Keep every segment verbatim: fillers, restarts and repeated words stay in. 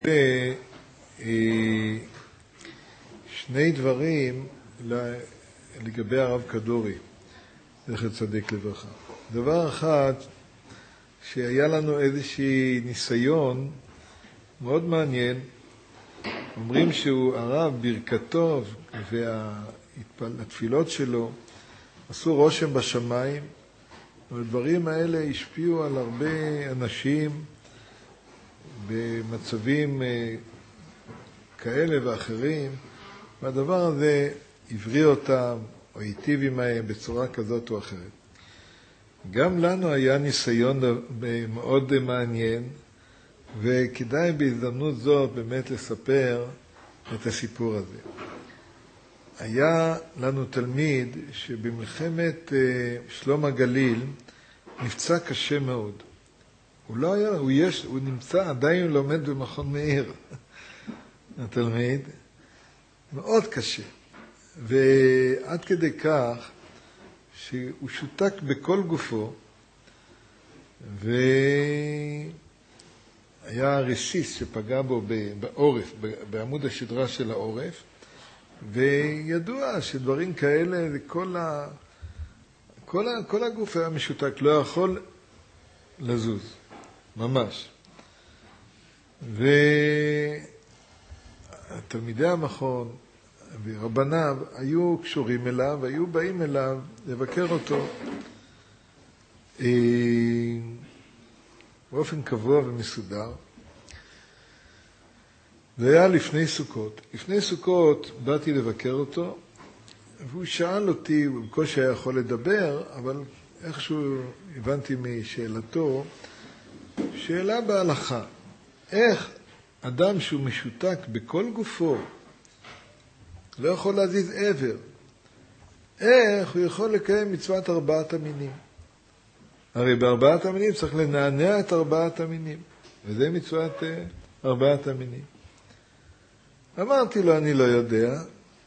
שני דברים לגבי הרב כדורי, זכר צדיק לברכה. דבר אחד, שהיה לנו איזושהי ניסיון מאוד מעניין. אומרים שהוא הרב ברכתו והתפילות שלו עשו רושם בשמיים, והדברים האלה השפיעו על הרבה אנשים במצבים כאלה ואחרים, והדבר הזה הבריא אותם או היטיב עמהם בצורה כזאת או אחרת. גם לנו היה ניסיון מאוד מעניין, וכדאי בהזדמנות זאת באמת לספר את הסיפור הזה. היה לנו תלמיד שבמלחמת שלום הגליל נפצע קשה מאוד. הוא לא היה, הוא, יש, הוא נמצא, עדיין הוא לומד במכון מאיר, התלמיד, מאוד קשה. ועד כדי כך שהוא שותק בכל גופו, והיה רסיס שפגע בו בעורף, בעמוד השדרה של העורף, וידוע שדברים כאלה, כל, ה, כל, ה, כל הגוף היה משותק, לא יכול לזוז, ממש. ותלמידי המכון ורבניו היו קשורים אליו, והיו באים אליו לבקר אותו באופן קבוע ומסודר. זה היה לפני סוכות. לפני סוכות באתי לבקר אותו, והוא שאל אותי, הוא בקושי היה יכול לדבר, אבל איכשהו הבנתי משאלתו, שאלה בהלכה, איך אדם שהוא משותק בכל גופו, לא יכול להזיז עבר, איך הוא יכול לקיים מצוות ארבעת המינים? הרי בארבעת המינים צריך לנענע את ארבעת המינים, וזה מצוות ארבעת המינים. אמרתי לו, אני לא יודע,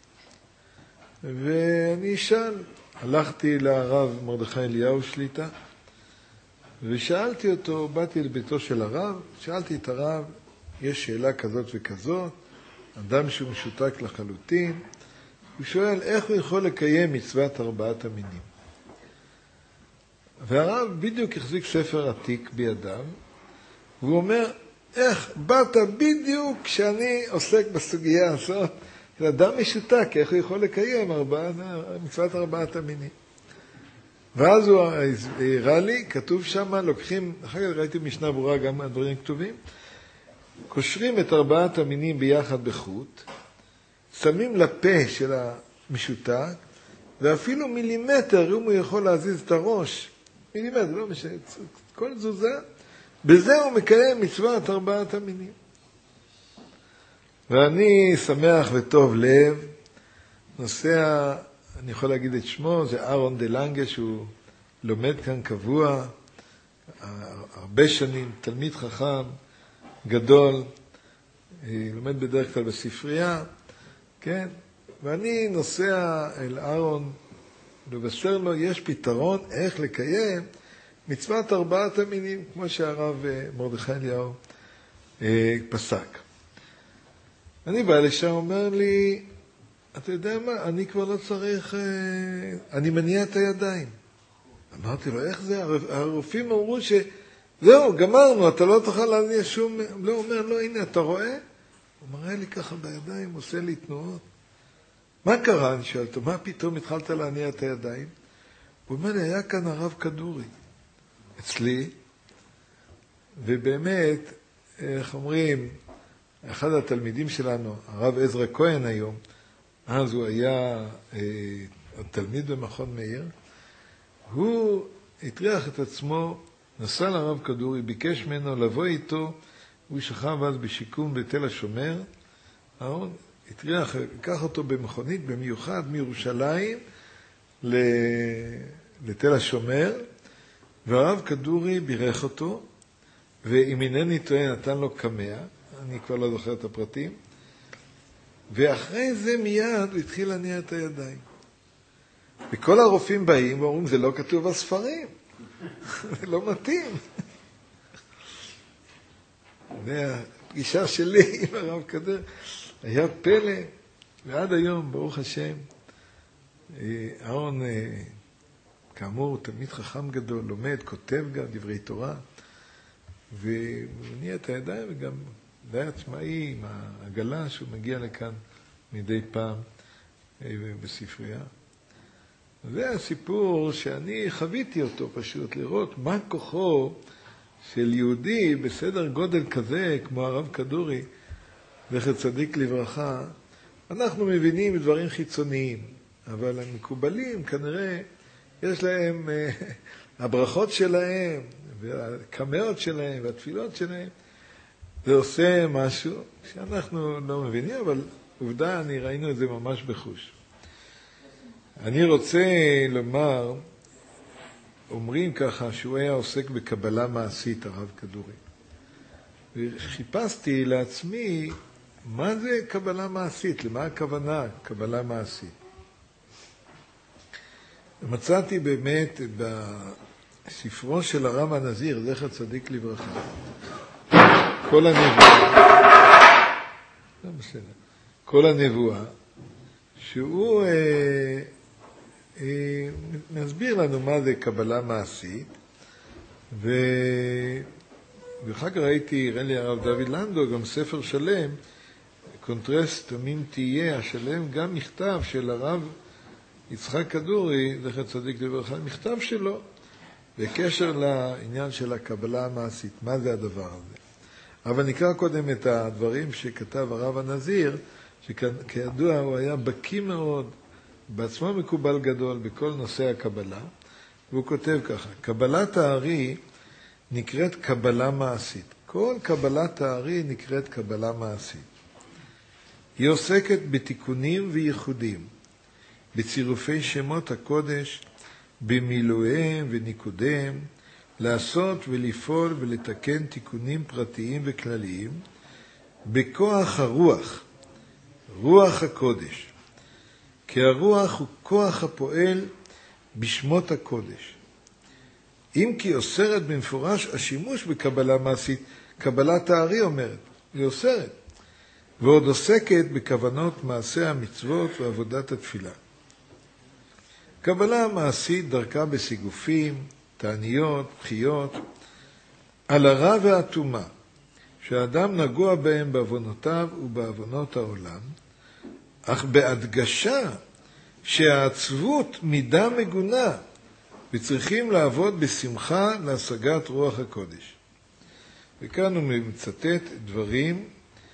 ואני אשאל. הלכתי לרב מרדכי אליהו שליטה, ושאלתי אותו, באתי לביתו של הרב, שאלתי את הרב, יש שאלה כזאת וכזאת, אדם שהוא משותק לחלוטין, הוא שואל איך הוא יכול לקיים מצוות ארבעת המינים. והרב בדיוק החזיק ספר עתיק בידיו, והוא אומר, איך באת בדיוק כשאני עוסק בסוגיה הזאת, אדם משותק, איך הוא יכול לקיים ארבע, מצוות ארבעת המינים. ואז הוא הראה לי, כתוב שם, לוקחים, אחר כך ראיתי משנה ברורה גם הדברים כתובים, קושרים את ארבעת המינים ביחד בחוט, שמים לפה של המשותק, ואפילו מילימטר, אם הוא יכול להזיז את הראש, מילימטר, לא משנה, כל תזוזה, בזה הוא מקיים מצוות ארבעת המינים. ואני שמח וטוב לב, נוסע, אני יכול להגיד את שמו, זה אהרון דלנגה, שהוא לומד כאן קבוע, הרבה שנים, תלמיד חכם, גדול, לומד בדרך כלל בספרייה, כן? ואני נוסע אל אהרון, לבשר לו, יש פתרון איך לקיים מצוות ארבעת המינים, כמו שהרב מרדכי אליהו פסק. אני בא לשם, אומר לי, אתה יודע מה, אני כבר לא צריך, אני מניע את הידיים. אמרתי לו, איך זה? הרופאים אמרו שזהו, גמרנו, אתה לא תוכל להניע שום, לא אומר, לא, הנה, אתה רואה? הוא מראה לי ככה בידיים, עושה לי תנועות. מה קרה? אני שואל אותו, מה פתאום התחלת להניע את הידיים? הוא אומר לי, היה כאן הרב כדורי, אצלי, ובאמת, איך אומרים, אחד התלמידים שלנו, הרב עזרא כהן היום, אז הוא היה אה, תלמיד במכון מאיר, הוא הטריח את עצמו, נסע לרב כדורי, ביקש ממנו לבוא איתו, הוא שכב אז בשיקום בתל השומר, הוא הטריח, לקח אותו במכונית במיוחד מירושלים לתל השומר, והרב כדורי בירך אותו, ואם אינני טועה נתן לו קמע, אני כבר לא זוכר את הפרטים, ואחרי זה מיד הוא התחיל להניע את הידיים. וכל הרופאים באים ואומרים, זה לא כתוב בספרים, זה לא מתאים. הפגישה שלי עם הרב קדר היה פלא, ועד היום, ברוך השם, אהרון, כאמור, תלמיד חכם גדול, לומד, כותב גם דברי תורה, ומניע את הידיים וגם די עצמאי עם העגלה שהוא מגיע לכאן מדי פעם בספרייה. זה הסיפור שאני חוויתי אותו פשוט, לראות מה כוחו של יהודי בסדר גודל כזה, כמו הרב כדורי, זכר צדיק לברכה. אנחנו מבינים דברים חיצוניים, אבל המקובלים כנראה יש להם, הברכות שלהם, והקמאות שלהם, והתפילות שלהם, זה עושה משהו שאנחנו לא מבינים, אבל עובדה, אני ראינו את זה ממש בחוש. אני רוצה לומר, אומרים ככה שהוא היה עוסק בקבלה מעשית, הרב כדורי. וחיפשתי לעצמי מה זה קבלה מעשית, למה הכוונה קבלה מעשית. מצאתי באמת בספרו של הרב הנזיר, זכר צדיק לברכה, כל הנבואה, לא בסדר, כל הנבואה, שהוא אה, אה, מסביר לנו מה זה קבלה מעשית, ו... ואחר כך ראיתי, הראה לי הרב דוד לנדו, גם ספר שלם, קונטרסט תמים תהיה, השלם גם מכתב של הרב יצחק כדורי, זכר צדיק לברכה, מכתב שלו, בקשר לעניין של הקבלה המעשית, מה זה הדבר הזה. אבל נקרא קודם את הדברים שכתב הרב הנזיר, שכידוע הוא היה בקיא מאוד, בעצמו מקובל גדול בכל נושא הקבלה, והוא כותב ככה, קבלת הארי נקראת קבלה מעשית. כל קבלת הארי נקראת קבלה מעשית. היא עוסקת בתיקונים וייחודים, בצירופי שמות הקודש, במילואיהם וניקודיהם, לעשות ולפעול ולתקן תיקונים פרטיים וכלליים, בכוח הרוח, רוח הקודש. כי הרוח הוא כוח הפועל בשמות הקודש. אם כי אוסרת במפורש השימוש בקבלה מעשית, קבלת הארי אומרת, היא אוסרת, ועוד עוסקת בכוונות מעשה המצוות ועבודת התפילה. קבלה מעשית דרכה בסיגופים, תעניות, בחיות, על הרע והטומאה, שהאדם נגוע בהם בעוונותיו ובעוונות העולם, אך בהדגשה שהעצבות מידה מגונה, וצריכים לעבוד בשמחה להשגת רוח הקודש. וכאן הוא מצטט דברים,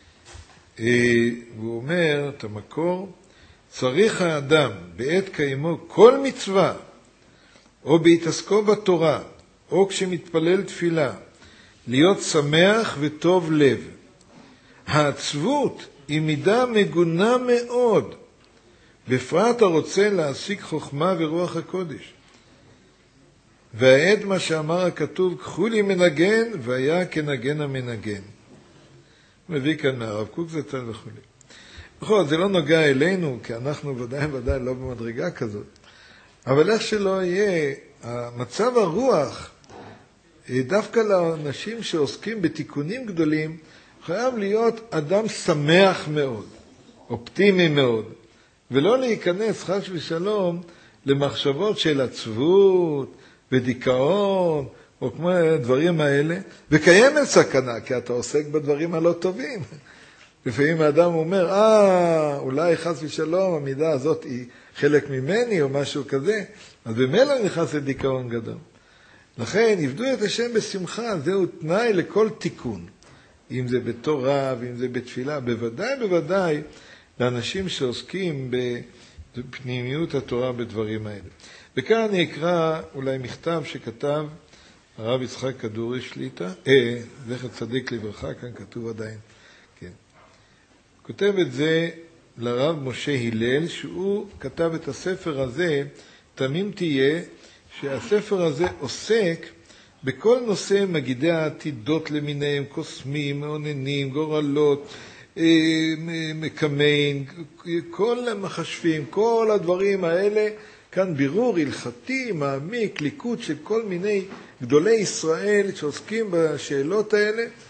והוא אומר את המקור, צריך האדם בעת קיימו כל מצווה, או בהתעסקו בתורה, או כשמתפלל תפילה, להיות שמח וטוב לב. העצבות היא מידה מגונה מאוד, בפרט הרוצה להשיג חוכמה ורוח הקודש. והעד מה שאמר הכתוב, קחו לי מנגן, והיה כנגן המנגן. מביא כאן מהרב קוק זצ"ל וכו'. בכל זה לא נוגע אלינו, כי אנחנו ודאי ודאי לא במדרגה כזאת. אבל איך שלא יהיה, מצב הרוח, דווקא לאנשים שעוסקים בתיקונים גדולים, חייב להיות אדם שמח מאוד, אופטימי מאוד, ולא להיכנס חס ושלום למחשבות של עצבות ודיכאון, או כמו הדברים האלה, וקיימת סכנה, כי אתה עוסק בדברים הלא טובים. לפעמים האדם אומר, אה, אולי חס ושלום, המידה הזאת היא חלק ממני, או משהו כזה, אז במילא נכנס לדיכאון גדול. לכן, עבדו את השם בשמחה, זהו תנאי לכל תיקון. אם זה בתורה, ואם זה בתפילה, בוודאי, בוודאי, לאנשים שעוסקים בפנימיות התורה בדברים האלה. וכאן אני אקרא אולי מכתב שכתב הרב יצחק כדורי שליטה, אה, זכר צדיק לברכה, כאן כתוב עדיין, כן. כותב את זה לרב משה הלל, שהוא כתב את הספר הזה, תמים תהיה, שהספר הזה עוסק בכל נושא מגידי העתידות למיניהם, קוסמים, מעוננים, גורלות, מקמיין, כל המחשבים, כל הדברים האלה, כאן בירור הלכתי, מעמיק, ליקוד של כל מיני גדולי ישראל שעוסקים בשאלות האלה,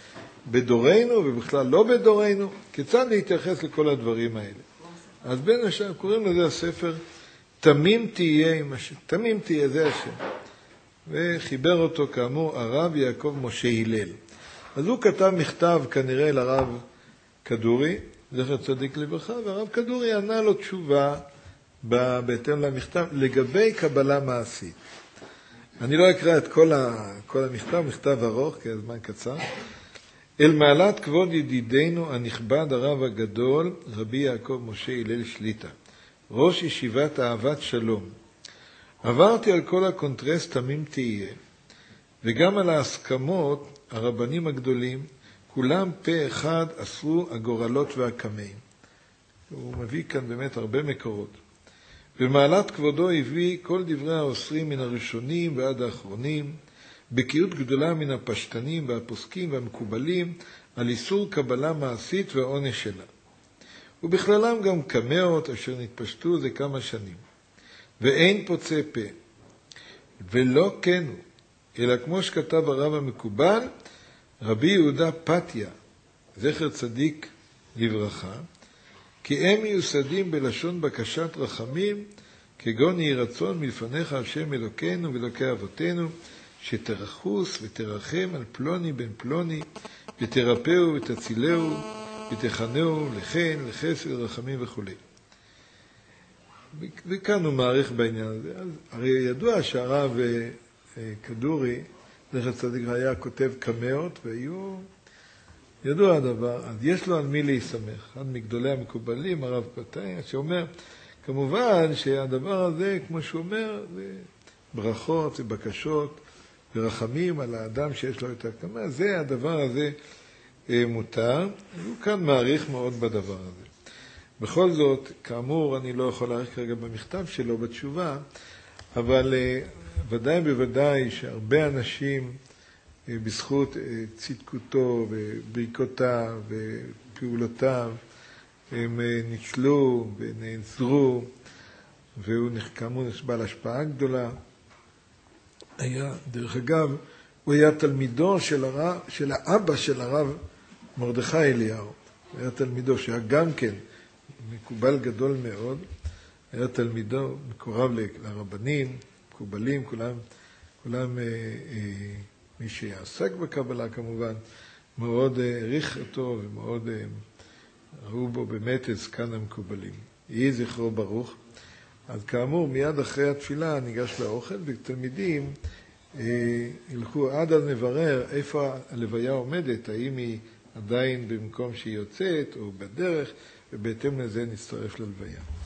בדורנו ובכלל לא בדורנו, כיצד להתייחס לכל הדברים האלה. אז בין השאר קוראים לזה הספר תמים תהיה עם השם, תמים תהיה זה השם. וחיבר אותו כאמור הרב יעקב משה הלל. אז הוא כתב מכתב כנראה לרב כדורי, זכר צדיק לברכה, והרב כדורי ענה לו תשובה בהתאם למכתב לגבי קבלה מעשית. אני לא אקרא את כל, ה, כל המכתב, מכתב ארוך, כי הזמן קצר. אל מעלת כבוד ידידנו הנכבד הרב הגדול, רבי יעקב משה הלל שליטה, ראש ישיבת אהבת שלום. עברתי על כל הקונטרס תמים תהיה, וגם על ההסכמות הרבנים הגדולים, כולם פה אחד אסרו הגורלות והקמאים. הוא מביא כאן באמת הרבה מקורות. במעלת כבודו הביא כל דברי האוסרים מן הראשונים ועד האחרונים, בקיאות גדולה מן הפשטנים והפוסקים והמקובלים על איסור קבלה מעשית והעונש שלה. ובכללם גם קמאות אשר נתפשטו זה כמה שנים. ואין פוצה פה, ולא כן הוא, אלא כמו שכתב הרב המקובל, רבי יהודה פתיה, זכר צדיק לברכה, כי הם מיוסדים בלשון בקשת רחמים, כגון יהי רצון מלפניך השם אלוקינו ואלוקי אבותינו, שתרחוס ותרחם על פלוני בן פלוני, ותרפאו ותצילהו, ותחנהו לחן, לחסד, רחמים וכו'. וכאן הוא מעריך בעניין הזה. אז הרי ידוע שהרב כדורי, זכר צדיק, היה כותב קמאות, והיו ידוע הדבר. אז יש לו על מי להיסמך. אחד מגדולי המקובלים, הרב פתאי, שאומר, כמובן שהדבר הזה, כמו שהוא אומר, זה ברכות, זה בקשות, ורחמים על האדם שיש לו את הקמה, זה הדבר הזה מותר. הוא כאן מעריך מאוד בדבר הזה. בכל זאת, כאמור, אני לא יכול להעריך כרגע במכתב שלו, בתשובה, אבל ודאי בוודאי שהרבה אנשים, בזכות צדקותו וברכותיו ופעולותיו, הם ניצלו ונעזרו, והוא כאמור בעל השפעה גדולה. היה, דרך אגב, הוא היה תלמידו של, הרב, של האבא של הרב מרדכי אליהו. הוא היה תלמידו שהיה גם כן מקובל גדול מאוד, היה תלמידו מקורב לרבנים, מקובלים, כולם, כולם אה, אה, מי שעסק בקבלה כמובן, מאוד העריך אה, אותו ומאוד אה, ראו בו באמת את זקן המקובלים. יהי זכרו ברוך. אז כאמור, מיד אחרי התפילה ניגש לאוכל, ותלמידים אה, ילכו עד אז נברר איפה הלוויה עומדת, האם היא עדיין במקום שהיא יוצאת או בדרך, ובהתאם לזה נצטרף ללוויה.